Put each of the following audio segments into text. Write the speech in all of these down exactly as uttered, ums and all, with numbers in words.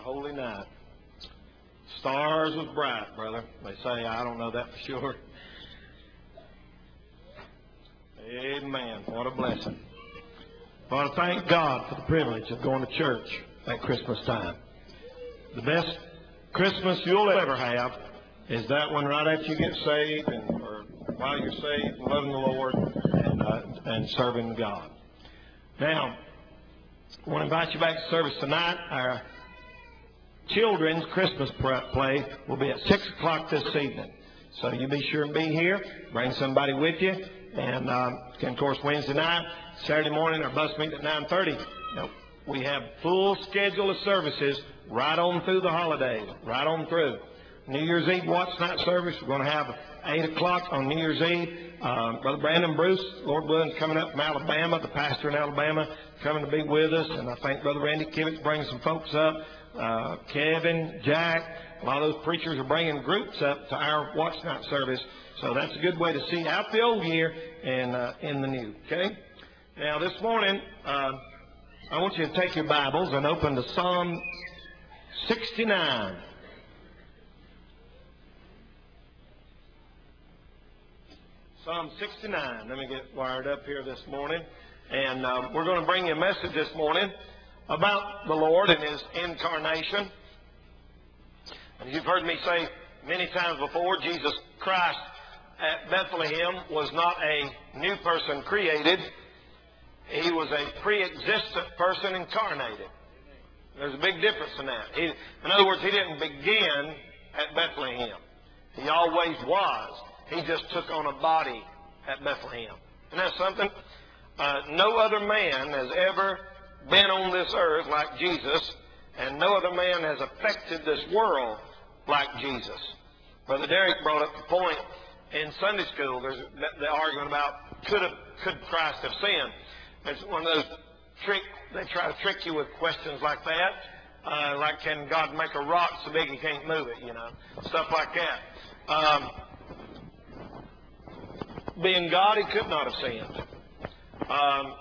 holy night. Stars was bright, brother. They say, I don't know that for sure. Amen. What a blessing. I want to thank God for the privilege of going to church at Christmas time. The best Christmas you'll ever have is that one right after you get saved, and or while you're saved, and loving the Lord and, uh, and serving God. Now, I want to invite you back to service tonight. Our children's Christmas play will be at six o'clock this evening. So you be sure and be here. Bring somebody with you. And, um, of course, Wednesday night, Saturday morning, our bus meeting at nine thirty. Now, we have full schedule of services right on through the holidays, right on through. New Year's Eve watch night service, we're going to have eight o'clock on New Year's Eve. Um, Brother Brandon Bruce, Lord willing, coming up from Alabama, the pastor in Alabama, coming to be with us. And I think Brother Randy Kivitz bringing some folks up. Uh, Kevin, Jack, a lot of those preachers are bringing groups up to our watch night service. So that's a good way to see out the old year and uh, in the new. Okay? Now, this morning, uh, I want you to take your Bibles and open to Psalm sixty-nine. Psalm sixty-nine. Let me get wired up here this morning. And uh, we're going to bring you a message this morning about the Lord and His incarnation. And you've heard me say many times before, Jesus Christ at Bethlehem was not a new person created. He was a pre-existent person incarnated. There's a big difference in that. He, in other words, He didn't begin at Bethlehem. He always was. He just took on a body at Bethlehem. Isn't that something? Uh, no other man has ever been on this earth like Jesus, and no other man has affected this world like Jesus. Brother Derek brought up the point in Sunday school. There's the argument about could have, could Christ have sinned? It's one of those trick. They try to trick you with questions like that, uh, like can God make a rock so big He can't move it? You know, stuff like that. Um, being God, He could not have sinned. Um,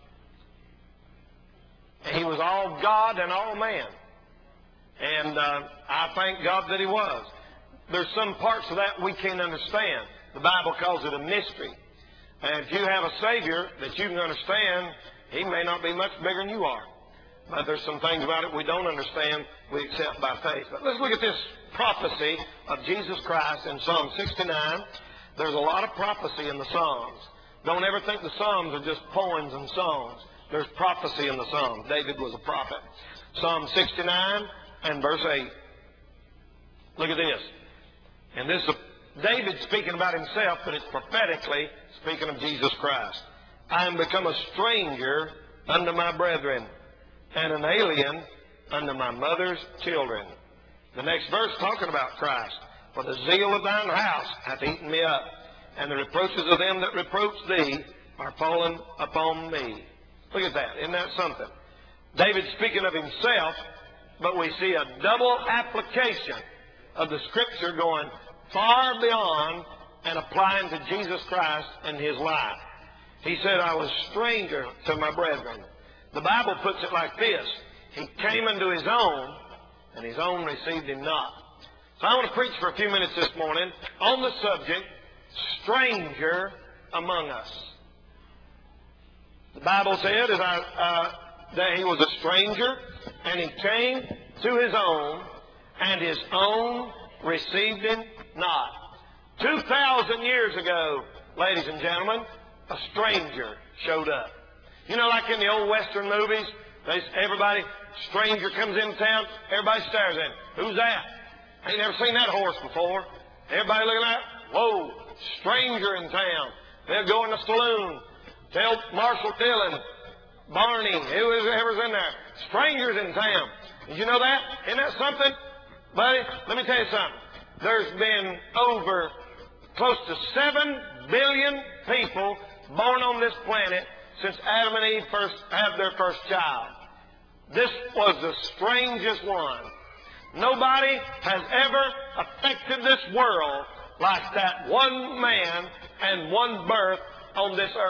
he was all God and all man. And uh, I thank God that He was. There's some parts of that we can't understand. The Bible calls it a mystery. And if you have a Savior that you can understand, He may not be much bigger than you are. But there's some things about it we don't understand, we accept by faith. But let's look at this prophecy of Jesus Christ in Psalm sixty-nine. There's a lot of prophecy in the Psalms. Don't ever think the Psalms are just poems and songs. There's prophecy in the Psalms. David was a prophet. Psalm sixty-nine and verse eight. Look at this. And this is David speaking about himself, but it's prophetically speaking of Jesus Christ. I am become a stranger unto my brethren, and an alien unto my mother's children. The next verse talking about Christ. For the zeal of thine house hath eaten me up, and the reproaches of them that reproach thee are fallen upon me. Look at that. Isn't that something? David speaking of himself, but we see a double application of the Scripture going far beyond and applying to Jesus Christ and His life. He said, I was stranger to my brethren. The Bible puts it like this. He came unto His own, and His own received Him not. So I want to preach for a few minutes this morning on the subject, stranger among us. The Bible said as I, uh, that He was a stranger, and He came to His own, and His own received Him not. Two thousand years ago, ladies and gentlemen, a stranger showed up. You know, like in the old Western movies, they, everybody, stranger comes in town, everybody stares at him. Who's that? Ain't never seen that horse before. Everybody looking at, whoa, stranger in town. They'll go in the saloon, tell Marshall Dillon, Barney, whoever's in there, strangers in town. Did you know that? Isn't that something? Buddy, let me tell you something. There's been over close to seven billion people born on this planet since Adam and Eve first had their first child. This was the strangest one. Nobody has ever affected this world like that one man and one birth on this earth.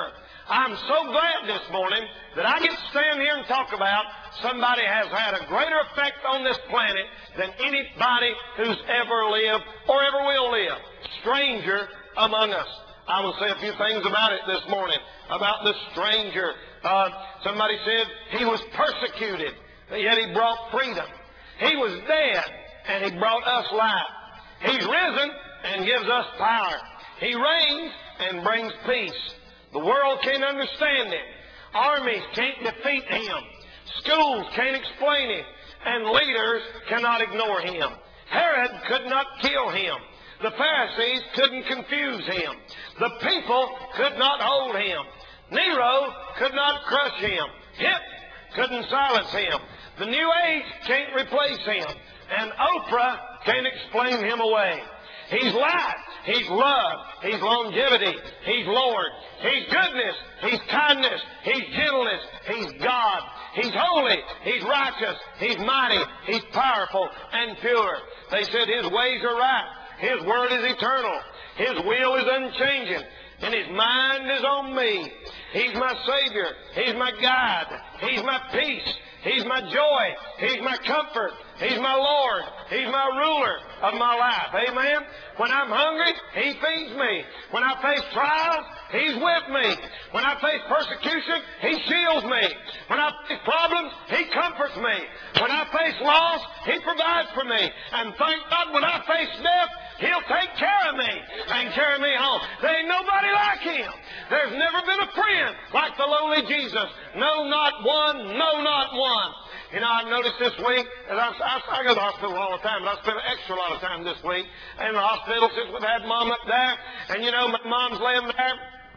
I'm so glad this morning that I get to stand here and talk about somebody has had a greater effect on this planet than anybody who's ever lived or ever will live. Stranger among us. I will say a few things about it this morning, about the stranger. Uh, somebody said he was persecuted, yet he brought freedom. He was dead, and he brought us life. He's risen and gives us power. He reigns and brings peace. The world can't understand him. Armies can't defeat him. Schools can't explain him. And leaders cannot ignore him. Herod could not kill him. The Pharisees couldn't confuse him. The people could not hold him. Nero could not crush him. Hitler couldn't silence him. The New Age can't replace him. And Oprah can't explain him away. He's light. He's love. He's longevity. He's Lord. He's goodness. He's kindness. He's gentleness. He's God. He's holy. He's righteous. He's mighty. He's powerful and pure. They said His ways are right. His word is eternal. His will is unchanging. And His mind is on me. He's my Savior. He's my guide. He's my peace. He's my joy. He's my comfort. He's my Lord. He's my ruler of my life. Amen? When I'm hungry, He feeds me. When I face trials, He's with me. When I face persecution, He shields me. When I face problems, He comforts me. When I face loss, He provides for me. And thank God, when I face death, He'll take care of me and carry me home. There ain't nobody like Him. There's never been a friend like the lowly Jesus. No, not one. No, not one. You know, I've noticed this week, and I, I, I go to the hospital all the time, but I spend an extra lot of time this week in the hospital since we've had Mom up there. And, you know, my mom's laying there.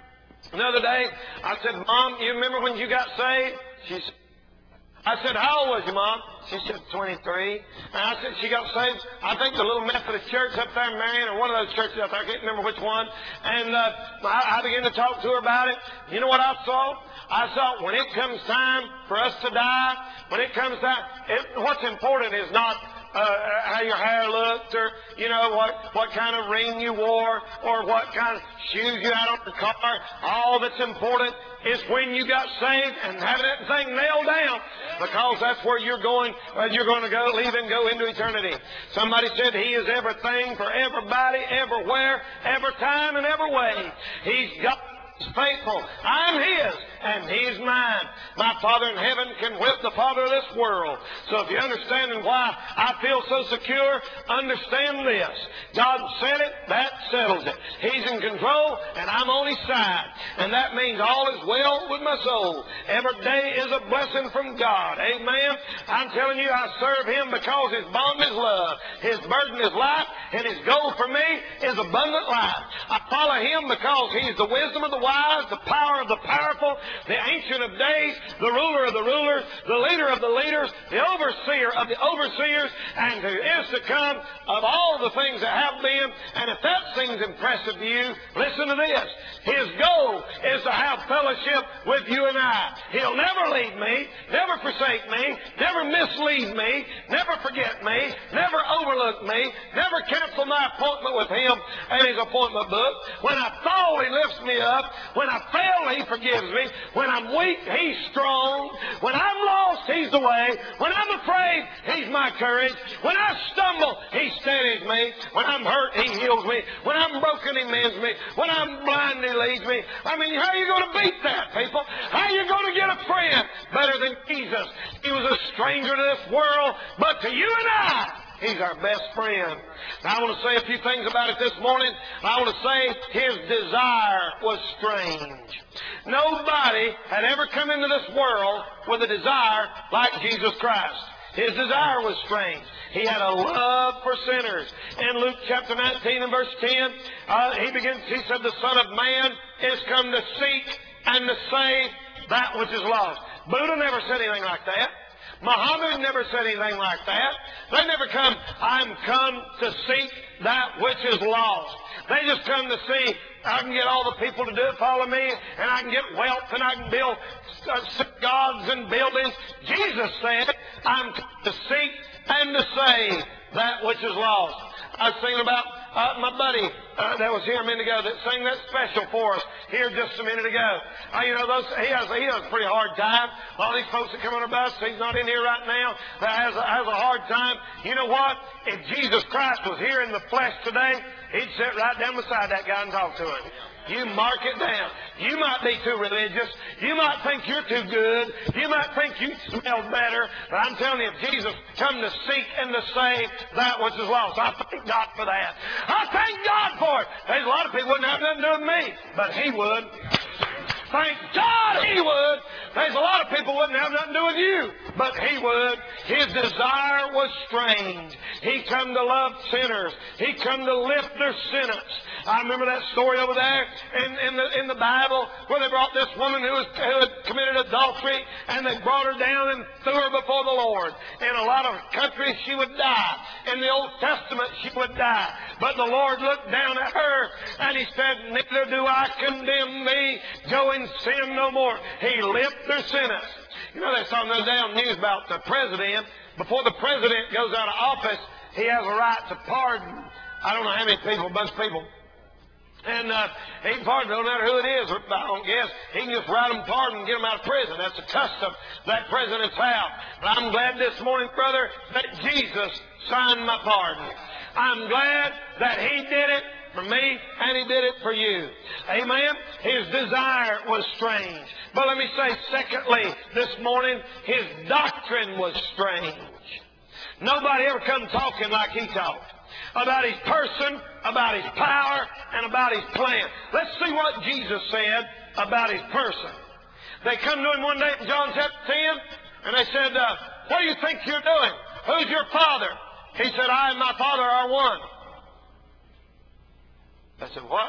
The other day, I said, Mom, you remember when you got saved? She said, I said, how old was you, Mom? She said, twenty-three. And I said, she got saved, I think the little Methodist church up there in Marion, or one of those churches up there, I can't remember which one. And uh, I, I began to talk to her about it. You know what I saw? I saw when it comes time for us to die, when it comes time, it, what's important is not uh, how your hair looked, or, you know, what, what kind of ring you wore, or what kind of shoes you had on the car. All that's important is when you got saved and having that thing nailed down, because that's where you're going, uh, you're going to go, leave and go into eternity. Somebody said He is everything for everybody, everywhere, every time, and every way. He's God. He's faithful. I'm His, and He's mine. My Father in heaven can whip the father of this world. So if you're understanding why I feel so secure, understand this. God said it, that settles it. He's in control, and I'm on His side. And that means all is well with my soul. Every day is a blessing from God. Amen? I'm telling you, I serve Him because His bond is love. His burden is life, and His goal for me is abundant life. I follow Him because He's the wisdom of the wise, the power of the powerful, the ancient of days, the ruler of the rulers, the leader of the leaders, the overseer of the overseers, and who is to come of all the things that have been. And if that seems impressive to you, listen to this. His goal is to have fellowship with you and I. He'll never leave me, never forsake me, never mislead me, never forget me, never overlook me, never cancel my appointment with Him and His appointment book. When I fall, He lifts me up. When I fail, He forgives me. When I'm weak, He's strong. When I'm lost, He's the way. When I'm afraid, He's my courage. When I stumble, He steadies me. When I'm hurt, He heals me. When I'm broken, He mends me. When I'm blind, He leads me. I mean, how are you going to beat that, people? How are you going to get a friend better than Jesus? He was a stranger to this world, but to you and I, He's our best friend. Now, I want to say a few things about it this morning. I want to say His desire was strange. Nobody had ever come into this world with a desire like Jesus Christ. His desire was strange. He had a love for sinners. In Luke chapter nineteen and verse ten, uh, he begins, he said, the Son of Man is come to seek and to save that which is lost. Buddha never said anything like that. Muhammad never said anything like that. They never come, I'm come to seek that which is lost. They just come to see, I can get all the people to do it, follow me, and I can get wealth, and I can build uh, gods and buildings. Jesus said, I'm come to seek and to save that which is lost. I was thinking about uh, my buddy uh, that was here a minute ago that sang that special for us here just a minute ago. Uh, you know, those, he, has, he has a pretty hard time. All these folks that come on the bus, he's not in here right now, that has a, has a hard time. You know what? If Jesus Christ was here in the flesh today, he'd sit right down beside that guy and talk to him. You mark it down. You might be too religious. You might think you're too good. You might think you smell better. But I'm telling you, if Jesus come to seek and to save that which is lost, I thank God for that. I thank God for it. There's a lot of people wouldn't have nothing to do with me, but He would. Thank God He would. There's a lot of people wouldn't have nothing to do with you, but He would. His desire was strange. He come to love sinners. He come to lift their sentence. I remember that story over there in, in, the, in the Bible where they brought this woman who, was, who had committed adultery, and they brought her down and threw her before the Lord. In a lot of countries she would die. In the Old Testament she would die. But the Lord looked down at her and He said, neither do I condemn thee. Go and sin no more. He lifted their sentence. You know, there's something the other day on the news about the president. Before the president goes out of office, he has a right to pardon. I don't know how many people, a bunch of people. And uh, he can pardon, no matter who it is, I don't guess. He can just write them pardon and get them out of prison. That's the custom that presidents have. But I'm glad this morning, brother, that Jesus signed my pardon. I'm glad that He did it for me and He did it for you. Amen? His desire was strange. But let me say, secondly, this morning, His doctrine was strange. Nobody ever come talking like He talked. About His person, about His power, and about His plan. Let's see what Jesus said about His person. They come to Him one day in John chapter ten, and they said, uh, what do you think you're doing? Who's your Father? He said, I and my Father are one. They said, what?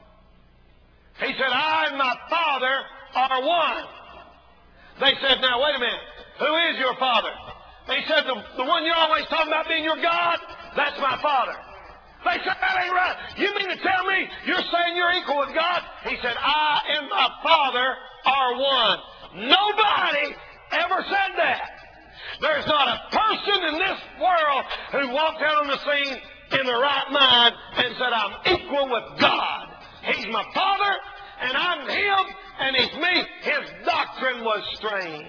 He said, I and my Father are one. They said, now wait a minute. Who is your Father? He said, the, the one you're always talking about being your God, that's my Father. They said, that ain't right. You mean to tell me you're saying you're equal with God? He said, I and my Father are one. Nobody ever said that. There's not a person in this world who walked out on the scene in the right mind and said, I'm equal with God. He's my Father, and I'm Him, and He's me. His doctrine was strange.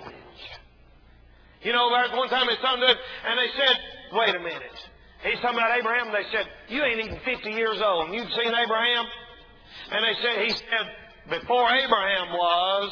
You know, there was one time they talking to him, and they said, wait a minute. He's talking about Abraham, and they said, you ain't even fifty years old, and you've seen Abraham? And they said, he said, before Abraham was,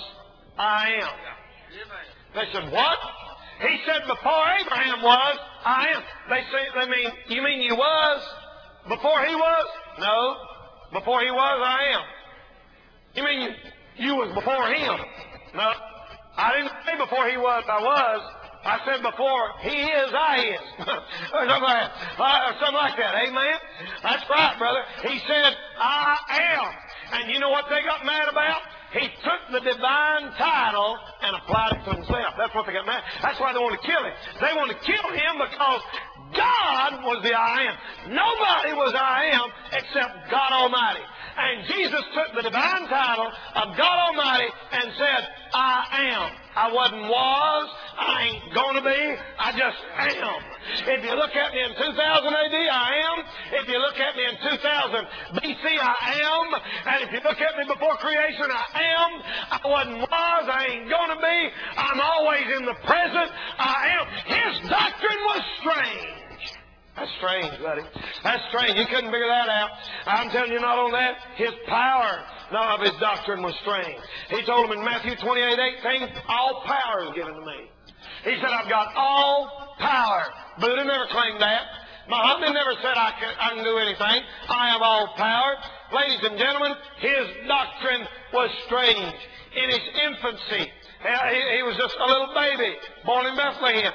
I am. They said, what? He said, before Abraham was, I am. They say, they mean, you mean you was before he was? No. Before he was, I am. You mean you, you was before him? No. I didn't say before he was, I was. I said before he is, I is. or, something like, or something like that. Amen? That's right, brother. He said, I am. And you know what they got mad about? He took the divine title and applied it to himself. That's what they got mad. That's why they want to kill him. They want to kill him because God was the I am. Nobody was I am except God Almighty. And Jesus took the divine title of God Almighty and said, I am. I wasn't was. I ain't going to be. I just am. If you look at me in two thousand A D, I am. If you look at me in two thousand B C, I am. And if you look at me before creation, I am. I wasn't was. I ain't going to be. I'm always in the present. I am. His doctrine was strange. That's strange, buddy. That's strange. You couldn't figure that out. I'm telling you, not only that, His power of His doctrine was strange. He told them in Matthew twenty-eight eighteen, all power is given to me. He said, I've got all power. Buddha never claimed that. Muhammad never said I can, I can do anything. I have all power. Ladies and gentlemen, His doctrine was strange. In His infancy, he, he was just a little baby born in Bethlehem.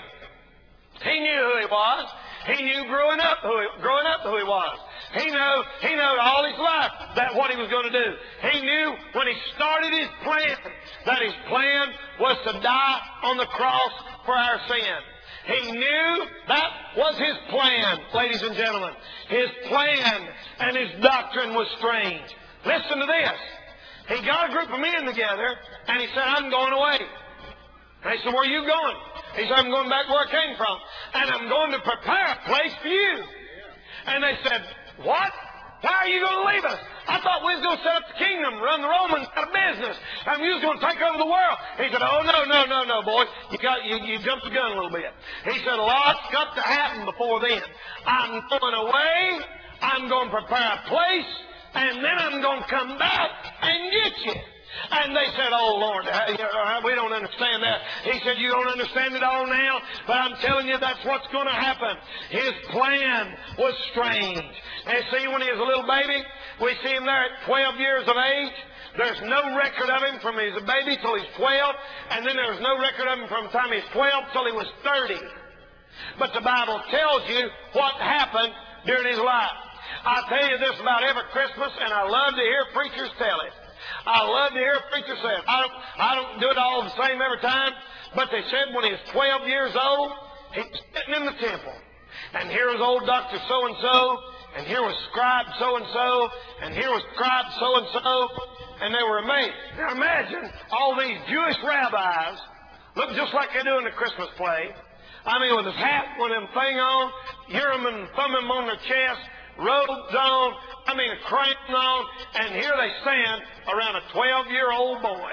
He knew who He was. He knew growing up who he, growing up who he was. He knew, he knew all his life that what he was going to do. He knew when he started his plan that his plan was to die on the cross for our sin. He knew that was his plan, ladies and gentlemen. His plan and his doctrine was strange. Listen to this. He got a group of men together and he said, I'm going away. They said, where are you going? He said, I'm going back where I came from. And I'm going to prepare a place for you. And they said, what? Why are you going to leave us? I thought we was going to set up the kingdom, run the Romans out of business, and you was going to take over the world. He said, oh, no, no, no, no, boy. You got you, you jumped the gun a little bit. He said, a lot's got to happen before then. I'm going away. I'm going to prepare a place, and then I'm going to come back and get you. And they said, oh, Lord, we don't understand that. He said, you don't understand it all now, but I'm telling you that's what's going to happen. His plan was strange. And see, when he was a little baby, we see him there at twelve years of age. There's no record of him from he's a baby till he's twelve, and then there's no record of him from the time he's twelve till he was thirty. But the Bible tells you what happened during his life. I tell you this about every Christmas, and I love to hear preachers tell it. I love to hear preachers say it. I don't, I don't do it all the same every time, but they said when he was twelve years old, he was sitting in the temple. And here was old Doctor So-and-so, and here was Scribe So-and-so, and here was Scribe So-and-so, and they were amazed. Now imagine all these Jewish rabbis look just like they do in the Christmas play. I mean, with his hat, with them thing on, Urim and Thummim on their chest, robes on, I mean, a crown on, and here they stand around a twelve-year-old boy.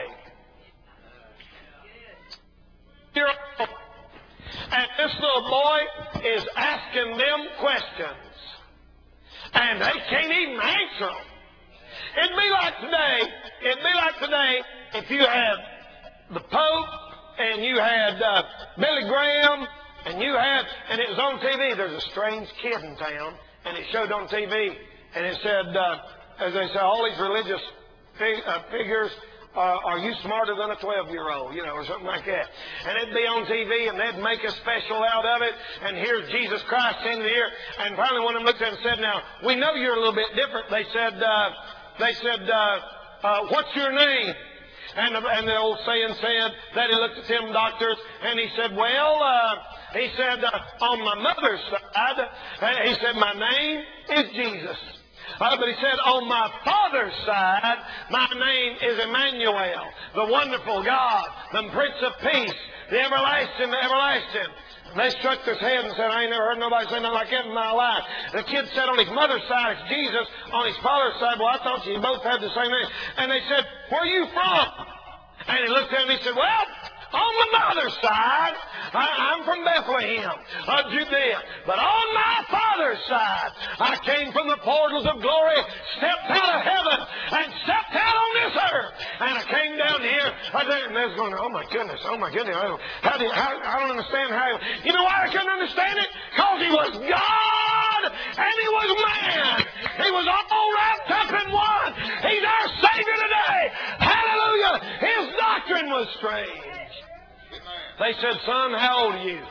And this little boy is asking them questions, and they can't even answer them. It'd be like today, it'd be like today if you had the Pope, and you had uh, Billy Graham, and you had, and it was on T V, there's a strange kid in town, and it showed on T V, and it said, uh, as they say, all these religious fig uh, figures, uh, are you smarter than a twelve-year-old, you know, or something like that. And it'd be on T V, and they'd make a special out of it, and here's Jesus Christ in the ear. And finally one of them looked at him and said, now, we know you're a little bit different. They said, uh, they said, uh, uh, what's your name? And the, and the old saying said that he looked at them doctors, and he said, well, uh, he said, uh, on my mother's side, uh, he said, my name is Jesus. Uh, but he said, on my father's side, my name is Emmanuel, the wonderful God, the Prince of Peace, the everlasting, the everlasting. And they struck their head and said, I ain't never heard nobody say nothing like that in my life. The kid said on his mother's side, it's Jesus. On his father's side, well, I thought you both had the same name. And they said, where are you from? And he looked at him and he said, well, on the mother's side, I, I'm from Bethlehem of Judea. But on my father's side, I came from the portals of glory, stepped out of heaven, and stepped out on this earth. And I came down here, and they was going, oh my goodness, oh my goodness. How do you, how, I don't understand how. You know why I couldn't understand it? Because he was God, and he was man. He was all wrapped up in one. He's our Savior today. Hallelujah. His doctrine was strange. They said, son, how old are you?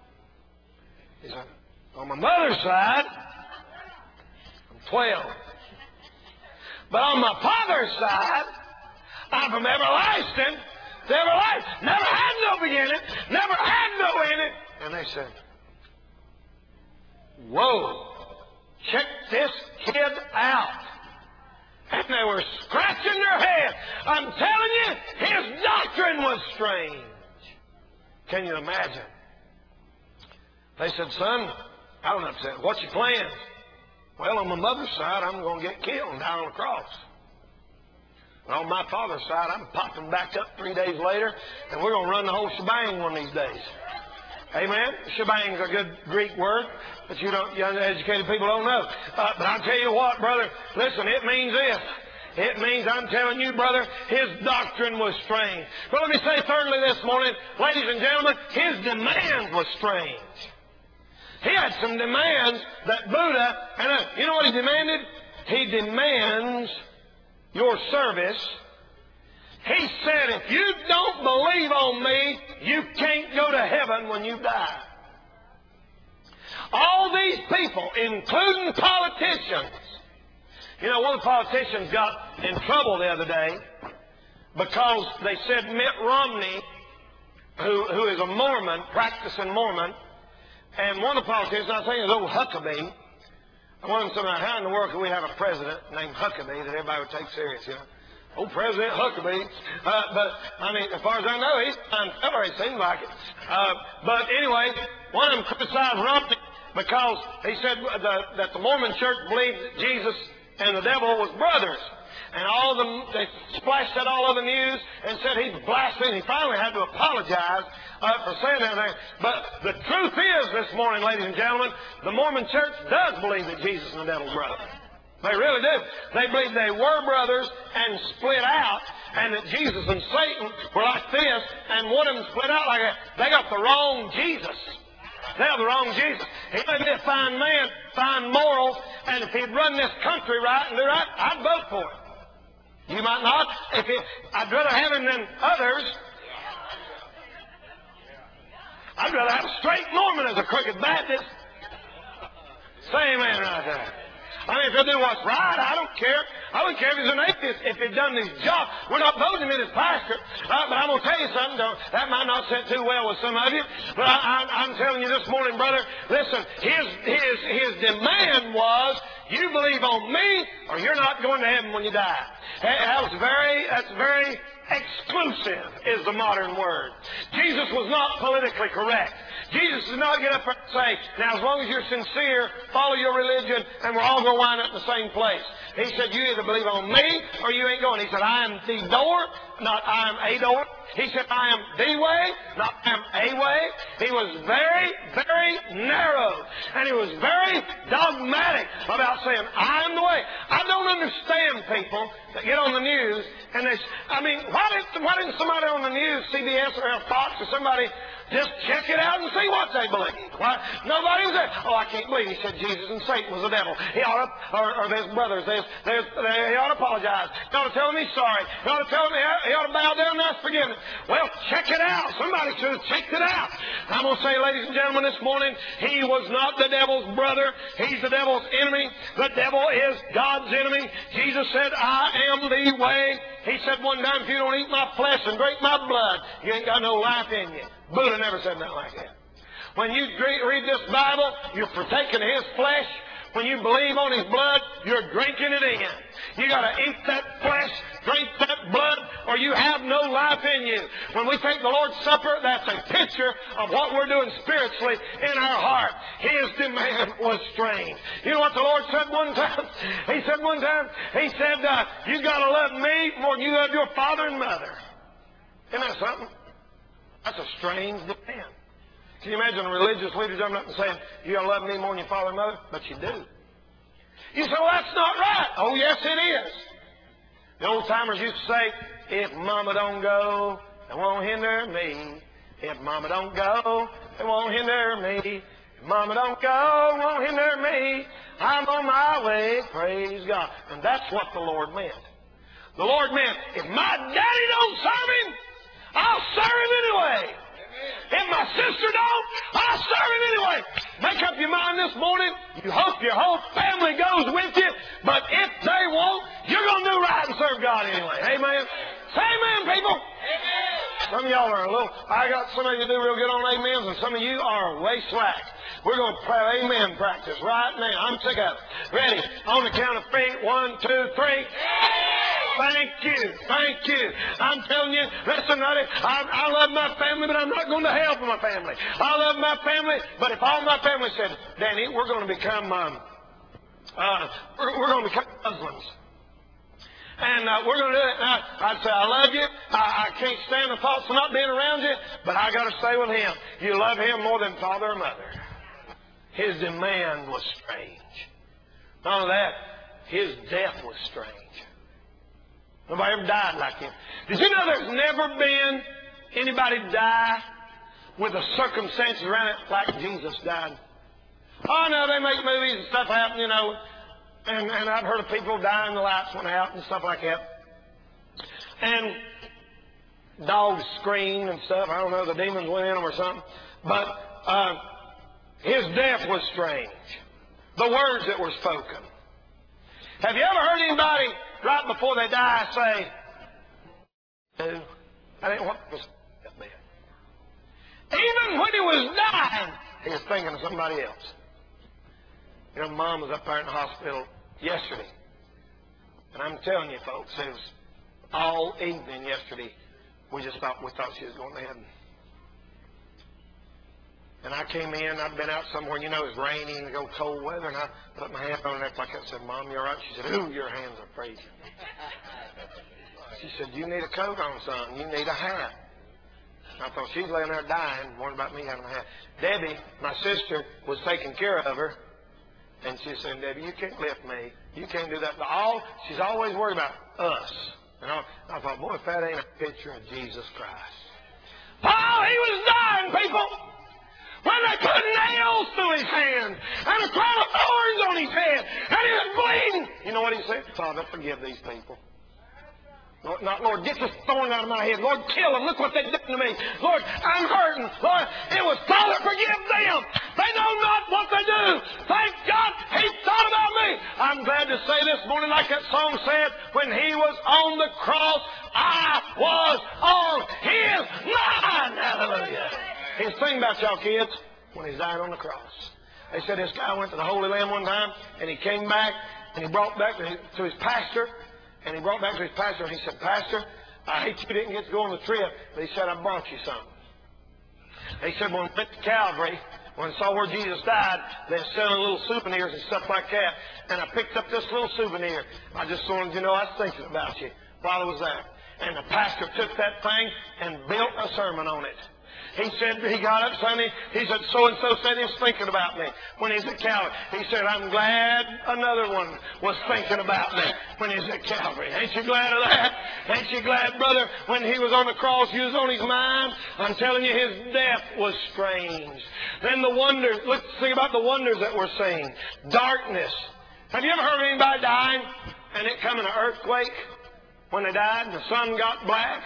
He said, on my mother's side, I'm twelve. But on my father's side, I'm from everlasting to everlasting. Never had no beginning, never had no ending. And they said, whoa, check this kid out. And they were scratching their head. I'm telling you, his doctrine was strange. Can you imagine? They said, son, I don't know. I said, what's your plans? Well, on my mother's side, I'm going to get killed and die on the cross. But on my father's side, I'm popping back up three days later, and we're going to run the whole shebang one of these days. Amen? Shebang's a good Greek word, but you don't, young educated people don't know. Uh, but I'll tell you what, brother, listen, it means this. It means, I'm telling you, brother, his doctrine was strange. But let me say thirdly this morning, ladies and gentlemen, his demand was strange. He had some demands that Buddha, and uh, you know what he demanded? He demands your service. He said, if you don't believe on me, you can't go to heaven when you die. All these people, including politicians, you know, one of the politicians got in trouble the other day because they said Mitt Romney, who, who is a Mormon, practicing Mormon, and one of the politicians, I think it was old Huckabee, I wanted to know, how in the world can we have a president named Huckabee that everybody would take serious, you know? Old President Huckabee. Uh, but, I mean, as far as I know, he's fine feller, it seems like it. Uh, but anyway, one of them criticized Romney because he said the, that the Mormon church believed that Jesus and the devil was brothers. And all of them, they splashed that all over the news and said he blasphemed. He finally had to apologize uh, for saying that. But the truth is this morning, ladies and gentlemen, the Mormon church does believe that Jesus and the devil's brother. They really do. They believe they were brothers and split out, and that Jesus and Satan were like this, and one of them split out like that. They got the wrong Jesus. They have the wrong Jesus. He may be a fine man, fine morals, and if he'd run this country right and do right, I'd vote for him. You might not. If he, I'd rather have him than others. I'd rather have a straight Mormon as a crooked Baptist. Say amen right there. I mean, if he'll do what's right, I don't care. I wouldn't care if he's an atheist, if he'd done his job. We're not voting him in as pastor. Uh, but I'm going to tell you something. Don't, that might not sit too well with some of you. But I, I, I'm telling you this morning, brother, listen, his, his, his demand was, you believe on me, or you're not going to heaven when you die. That was very, that's very exclusive, is the modern word. Jesus was not politically correct. Jesus did not get up and say, now as long as you're sincere, follow your religion, and we're all going to wind up in the same place. He said, you either believe on me, or you ain't going. He said, I am the door, not I am a door. He said, I am the way, not I am a way. He was very, very narrow. And he was very dogmatic about saying, I am the way. I don't understand people that get on the news and they, I mean, why didn't, why didn't somebody on the news, C B S or Fox or somebody, just check it out and see what they believe? Why? Nobody was there. Oh, I can't believe he said Jesus and Satan was the devil. He ought to, or, or there's brothers, there's, there's, they, he ought to apologize. He ought to tell him he's sorry. He ought to tell him he ought to bow down and ask forgiveness. Well, check it out. Somebody should have checked it out. I'm going to say, ladies and gentlemen, this morning, he was not the devil's brother. He's the devil's enemy. The devil is God's enemy. Jesus said, I am the way. He said one time, if you don't eat my flesh and drink my blood, you ain't got no life in you. Buddha never said nothing like that. When you read this Bible, you're partaking of his flesh. When you believe on his blood, you're drinking it in. You got to eat that flesh, drink that blood, or you have no life in you. When we take the Lord's Supper, that's a picture of what we're doing spiritually in our heart. His demand was strange. You know what the Lord said one time? He said one time, he said, uh, you got to love me more than you love your father and mother. Isn't that something? That's a strange demand. Can you imagine a religious leader jumping up and saying, you got to love me more than your father and mother? But you do. You say, well, that's not right. Oh, yes, it is. The old-timers used to say, if mama don't go, it won't hinder me. If mama don't go, it won't hinder me. If mama don't go, it won't hinder me. I'm on my way, praise God. And that's what the Lord meant. The Lord meant, if my daddy don't serve him, I'll serve him anyway. If my sister don't, I'll serve him anyway. Make up your mind this morning. You hope your whole family goes with you. But if they won't, you're going to do right and serve God anyway. Amen? Say amen, people. Amen. Some of y'all are a little, I got some of you do real good on amens, and some of you are way slack. We're going to play amen practice right now. I'm sick of it. Ready? On the count of three. One, two, three. Thank you. Thank you. I'm telling you, listen, buddy, I, I love my family, but I'm not going to hell for my family. I love my family, but if all my family said, Danny, we're going to become, um, uh, we're, we're going to become Muslims. And uh, we're going to do it. Now, I'd say, I love you. I, I can't stand the thoughts of not being around you, but I got to stay with him. You love him more than father or mother. His demand was strange. Not only that, his death was strange. Nobody ever died like him. Did you know there's never been anybody die with the circumstances around it like Jesus died? Oh, no, they make movies and stuff happen, you know. And, and I've heard of people dying, the lights went out and stuff like that. And dogs screamed and stuff. I don't know, the demons went in them or something. But uh, his death was strange. The words that were spoken. Have you ever heard anybody right before they die say, no, I didn't want to that bad. Even when he was dying, he was thinking of somebody else. You know, Mom was up there in the hospital yesterday. And I'm telling you, folks, it was all evening yesterday. We just thought, we thought she was going to heaven. And I came in, I'd been out somewhere, and you know, it was rainy and go cold weather, and I put my hand on her neck like that and said, Mom, you all right? She said, ooh, your hands are freezing. She said, you need a coat on, son. You need a hat. I thought she's laying there dying, worried about me having a hat. Debbie, my sister, was taking care of her, and she said, Debbie, you can't lift me. You can't do that. But all, she's always worried about us. And I, I thought, boy, if that ain't a picture of Jesus Christ. Paul, he was dying, people. When they put nails through his hands and a crown of thorns on his head and he was bleeding. You know what he said? Father, forgive these people. Lord, not, Lord, get this thorn out of my head. Lord, kill them. Look what they've done to me. Lord, I'm hurting. Lord, it was, Father, forgive them. They know not what they do. Thank God he thought about me. I'm glad to say this morning, like that song said, when he was on the cross, I was on his mind. Hallelujah. He's thinking about y'all kids when he's dying on the cross. They said this guy went to the Holy Land one time, and he came back, and he brought back to his, to his pastor, and he brought back to his pastor, and he said, Pastor, I hate you didn't get to go on the trip, but he said, I brought you something. He said, when we went to Calvary, when I saw where Jesus died, they were selling little souvenirs and stuff like that, and I picked up this little souvenir. I just wanted you to know I was thinking about you while I was there. And the pastor took that thing and built a sermon on it. He said, he got up Sunday, he said, so-and-so said he was thinking about me when he's at Calvary. He said, I'm glad another one was thinking about me when he's at Calvary. Ain't you glad of that? Ain't you glad, brother, when he was on the cross, he was on his mind? I'm telling you, his death was strange. Then the wonders, let's think about the wonders that we're seeing. Darkness. Have you ever heard of anybody dying and it come in an earthquake when they died and the sun got black?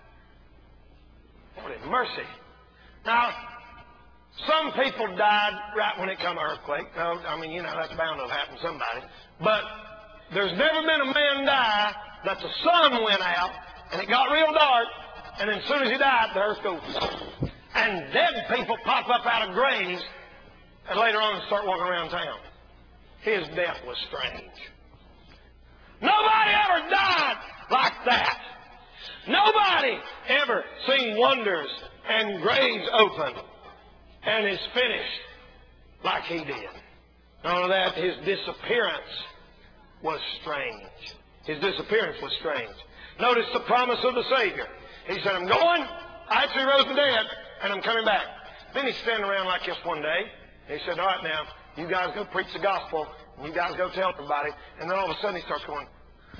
Lord have mercy. Now, some people died right when it come an earthquake. No, I mean, you know, that's bound to have happened to somebody. But there's never been a man die that the sun went out and it got real dark, and then as soon as he died, the earth goes. And dead people pop up out of graves and later on start walking around town. His death was strange. Nobody ever died like that. Nobody ever seen wonders and graves open and is finished like he did. Not only that, his disappearance was strange. His disappearance was strange. Notice the promise of the Savior. He said, I'm going, I actually rose from the dead, and I'm coming back. Then he's standing around like this one day. He said, all right now, you guys go preach the gospel, and you guys go tell everybody. And then all of a sudden he starts going,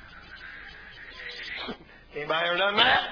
anybody ever done that?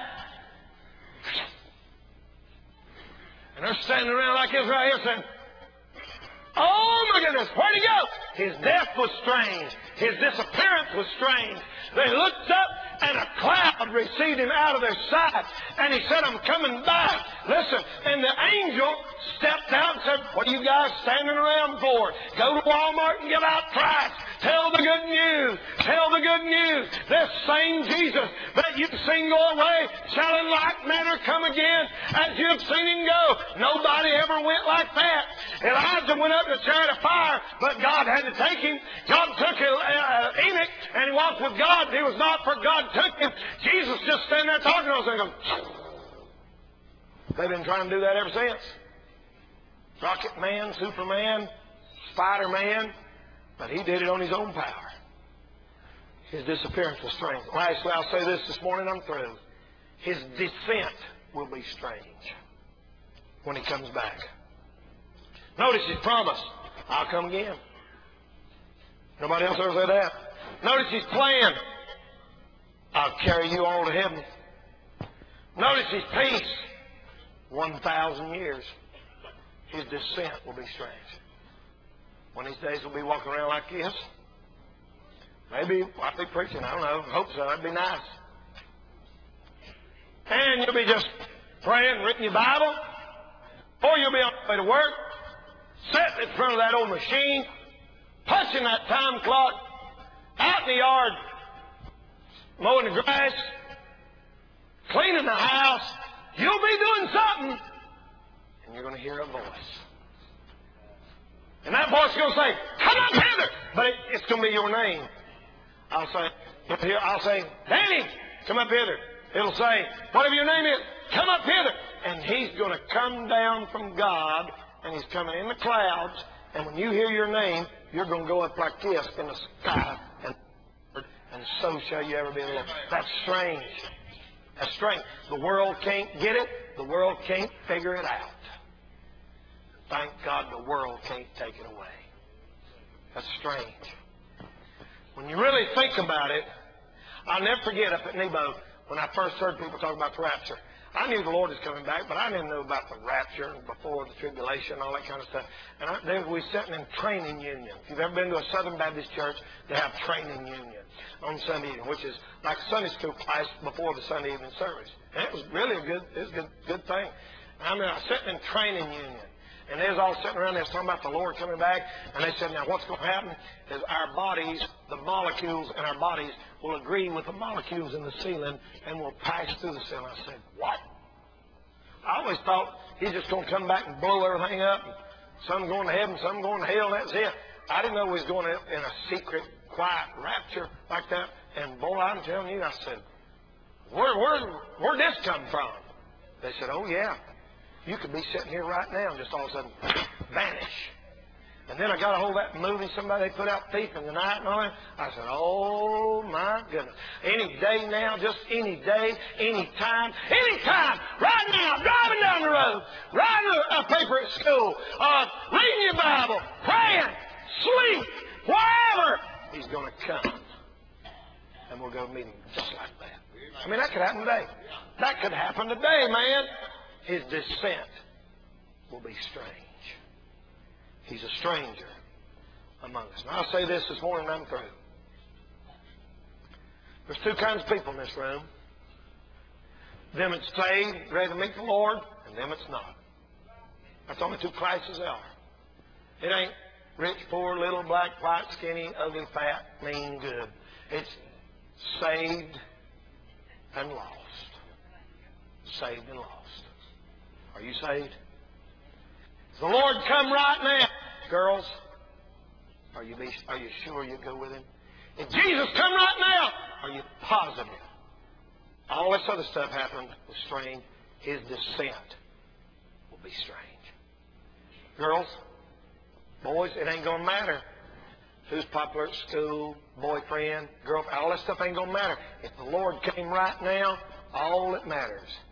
And they're standing around like this right here saying, oh my goodness, where'd he go? His death was strange. His disappearance was strange. They looked up and a cloud received him out of their sight. And he said, I'm coming back. Listen, and the angel stepped out and said, what are you guys standing around for? Go to Walmart and give out tracts. Tell the good news. Tell the good news. This same Jesus that you've seen go away shall in like manner come again as you've seen him go. Nobody ever went like that. Elijah went up to the chariot of fire, but God had to take him. God took uh, Enoch, and he walked with God. He was not, for God took him. Jesus just standing there talking to us and goes, they've been trying to do that ever since. Rocket Man, Superman, Spider-Man, but he did it on his own power. His disappearance was strange. Lastly, I'll say this this morning, I'm through. His descent will be strange when he comes back. Notice his promise, I'll come again. Nobody else ever said that. Notice his plan, I'll carry you all to heaven. Notice his peace, one thousand years. His descent will be strange. One of these days we'll be walking around like this. Maybe I'll be preaching, I don't know. Hope so, that'd be nice. And you'll be just praying, reading your Bible, or you'll be on the way to work, sitting in front of that old machine, punching that time clock, out in the yard, mowing the grass, cleaning the house. You'll be doing something, and you're going to hear a voice. And that voice is going to say, come up hither. But it, it's going to be your name. I'll say, I'll say, Danny, come up hither. It'll say, whatever your name is, come up hither. And he's going to come down from God and He's coming in the clouds, and when you hear your name, you're going to go up like this in the sky, and, and so shall you ever be alone. That's strange. That's strange. The world can't get it. The world can't figure it out. Thank God the world can't take it away. That's strange. When you really think about it, I'll never forget up at Nebo when I first heard people talk about the rapture. I knew the Lord was coming back, but I didn't know about the rapture and before the tribulation and all that kind of stuff. And I, they, we were sitting in training union. If you've ever been to a Southern Baptist church, they have training union on Sunday evening, which is like a Sunday school class before the Sunday evening service. And it was really a good, it was a good, good thing. I mean, I was sitting in training union. And they was all sitting around there talking about the Lord coming back. And they said, now what's going to happen is our bodies, the molecules in our bodies will agree with the molecules in the ceiling and will pass through the ceiling. I said, what? I always thought He's just going to come back and blow everything up. And some going to heaven, some going to hell, and that's it. I didn't know He was going in a secret, quiet rapture like that. And boy, I'm telling you, I said, where, where, where'd this come from? They said, oh yeah. You could be sitting here right now and just all of a sudden vanish. And then I got a hold of that movie somebody they put out, Thief in the Night and all that. I said, oh my goodness. Any day now, just any day, any time, any time, right now, driving down the road, writing a, a paper at school, uh, reading your Bible, praying, sleep, wherever, He's going to come. And we'll go meet Him just like that. I mean, that could happen today. That could happen today, man. His descent will be strange. He's a stranger among us. And I'll say this this morning and I'm through. There's two kinds of people in this room. Them that's saved, ready to meet the Lord, and them that's not. That's only two classes there are. It ain't rich, poor, little, black, white, skinny, ugly, fat, mean, good. It's saved and lost. Saved and lost. Are you saved? Does the Lord come right now? Girls, are you, be, are you sure you go with Him? If Jesus come right now, are you positive? All this other stuff happened was strange. His descent will be strange. Girls, boys, it ain't going to matter who's popular at school, boyfriend, girlfriend. All that stuff ain't going to matter. If the Lord came right now, all that matters